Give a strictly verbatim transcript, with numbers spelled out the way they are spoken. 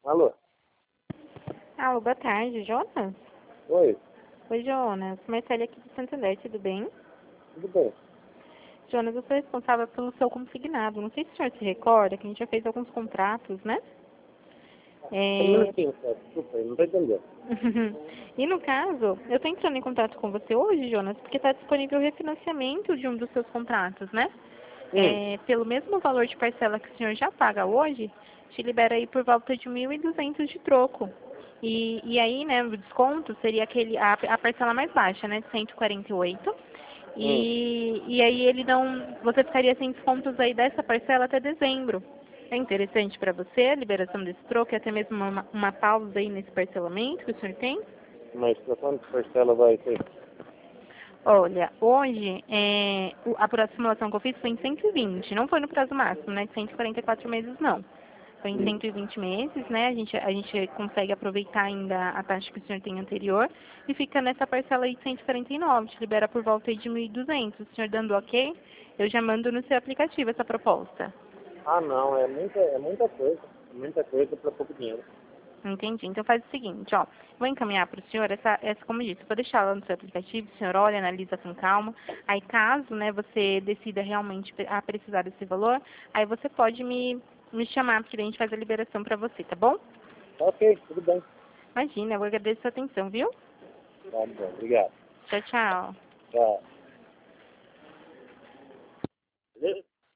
Alô? Alô, boa tarde, Jonas? Oi, Oi, Jonas. Marcele aqui de Santander, tudo bem? tudo bem? Jonas, eu sou responsável pelo seu consignado. Não sei se o senhor se recorda que a gente já fez alguns contratos, né? Um É... minutinho só, desculpa, eu não tô entendendo. E no caso, eu estou entrando em contato com você hoje, Jonas, porque está disponível o refinanciamento de um dos seus contratos, né? Hum, É, pelo mesmo valor de parcela que o senhor já paga hoje, te libera aí por volta de mil e duzentos de troco. E, e aí, né, o desconto seria aquele, a, a parcela mais baixa, né, de cento e quarenta e oito. hum. E, e aí ele não, você ficaria sem descontos aí dessa parcela até dezembro. É interessante para você a liberação desse troco e até mesmo uma, uma pausa aí nesse parcelamento que o senhor tem? Mas pra quanto parcela vai ser? Olha, hoje é, o- a por- simulação que eu fiz foi em cento e vinte, não foi no prazo máximo, né, de cento e quarenta e quatro meses, não. Foi em Hum. cento e vinte meses, né, a gente, a gente consegue aproveitar ainda a taxa que o senhor tem anterior e fica nessa parcela aí de cento e quarenta e nove, te libera por volta aí de mil e duzentos. O senhor dando ok, eu já mando no seu aplicativo essa proposta. Ah, não, é muita, é muita coisa. É muita coisa pra pouco dinheiro. Entendi. Então faz o seguinte, ó. Vou encaminhar para o senhor essa, essa, como eu disse, vou deixar lá no seu aplicativo, o senhor olha, analisa com calma. Aí caso, né, você decida realmente pre- a precisar desse valor, aí você pode me, me chamar, porque daí a gente faz a liberação para você, tá bom? Tá ok, tudo bem. Imagina, eu agradeço a sua atenção, viu? Tá bom, obrigado. Tchau, tchau. Tchau. Beleza?